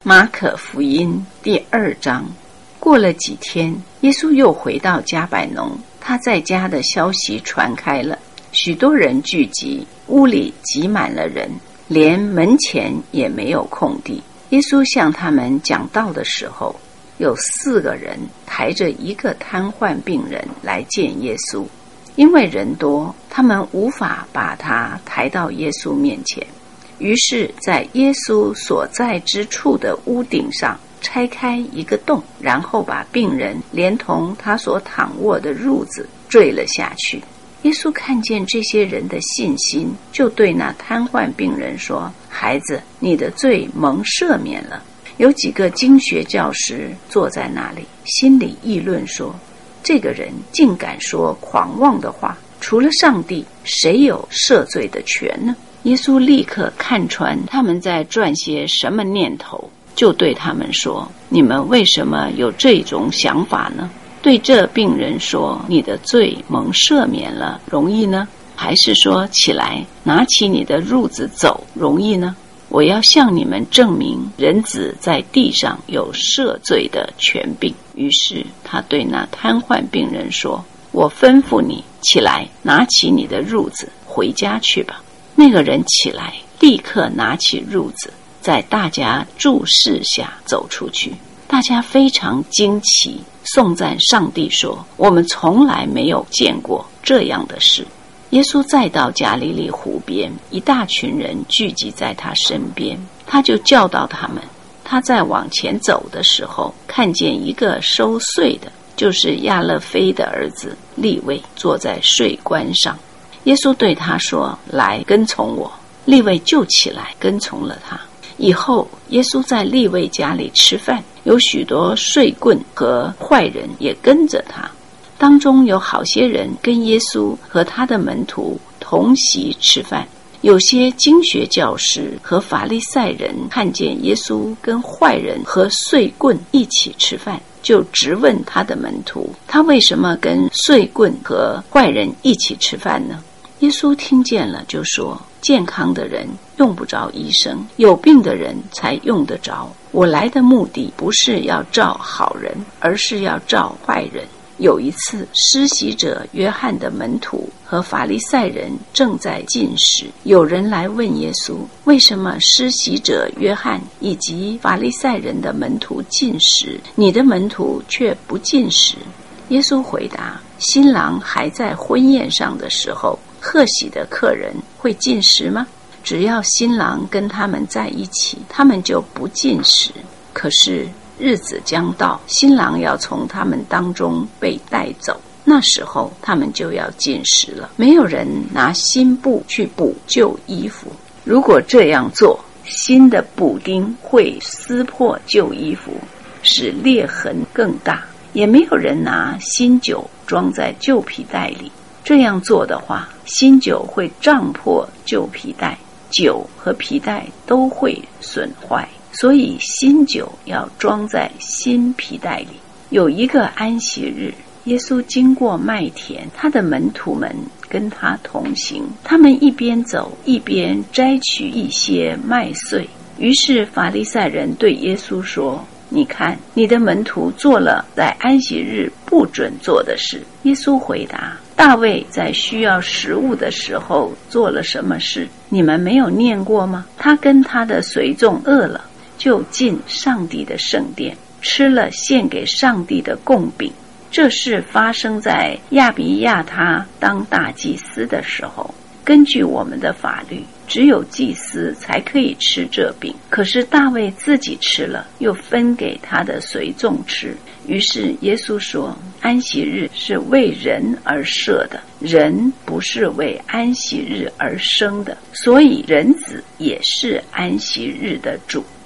马可福音第2章。过了几天，耶稣又回到迦百农，他在家的消息传开了，许多人聚集，屋里挤满了人，连门前也没有空地。耶稣向他们讲道的时候，有4个人抬着一个瘫痪病人来见耶稣，因为人多，他们无法把他抬到耶稣面前。于是在耶稣所在之处的屋顶上拆开一个洞，然后把病人连同他所躺卧的褥子坠了下去。耶稣看见这些人的信心，就对那瘫痪病人说：孩子，你的罪蒙赦免了。有几个经学教师坐在那里，心里议论说，这个人竟敢说狂妄的话，除了上帝，谁有赦罪的权呢？耶稣立刻看穿他们在转些什么念头，就对他们说：你们为什么有这种想法呢？对这病人说，你的罪蒙赦免了，容易呢？还是说起来拿起你的褥子走容易呢？我要向你们证明，人子在地上有赦罪的权柄。于是他对那瘫痪病人说：我吩咐你起来，拿起你的褥子回家去吧。那个人起来，立刻拿起褥子，在大家注视下走出去。大家非常惊奇，颂赞上帝说：我们从来没有见过这样的事。耶稣再到加利利湖边，一大群人聚集在他身边，他就教导他们。他在往前走的时候，看见一个收税的，就是亚勒菲的儿子利未，坐在税关上。耶稣对他说：来，跟从我。利未就起来跟从了他。以后耶稣在利未家里吃饭，有许多税棍和坏人也跟着他。当中有好些人跟耶稣和他的门徒同席吃饭。有些经学教师和法利赛人看见耶稣跟坏人和税棍一起吃饭，就质问他的门徒，他为什么跟税棍和坏人一起吃饭呢？耶稣听见了，就说：健康的人用不着医生，有病的人才用得着。我来的目的不是要召好人，而是要召坏人。有一次，施洗者约翰的门徒和法利赛人正在禁食，有人来问耶稣，为什么施洗者约翰以及法利赛人的门徒禁食，你的门徒却不禁食？耶稣回答：新郎还在婚宴上的时候，贺喜的客人会禁食吗？只要新郎跟他们在一起，他们就不禁食。可是日子将到，新郎要从他们当中被带走，那时候他们就要禁食了。没有人拿新布去补旧衣服，如果这样做，新的补丁会撕破旧衣服，使裂痕更大。也没有人拿新酒装在旧皮袋里，这样做的话，新酒会胀破旧皮袋，酒和皮袋都会损坏。所以新酒要装在新皮袋里。有一个安息日，耶稣经过麦田，他的门徒们跟他同行，他们一边走一边摘取一些麦穗。于是法利赛人对耶稣说：你看，你的门徒做了在安息日不准做的事。耶稣回答：大卫在需要食物的时候做了什么事？你们没有念过吗？他跟他的随从饿了，就进上帝的圣殿，吃了献给上帝的供饼。这事发生在亚比亚他当大祭司的时候。根据我们的法律，只有祭司才可以吃这饼。可是大卫自己吃了，又分给他的随从吃。于是耶稣说：安息日是为人而设的，人不是为安息日而生的，所以人子也是安息日的主。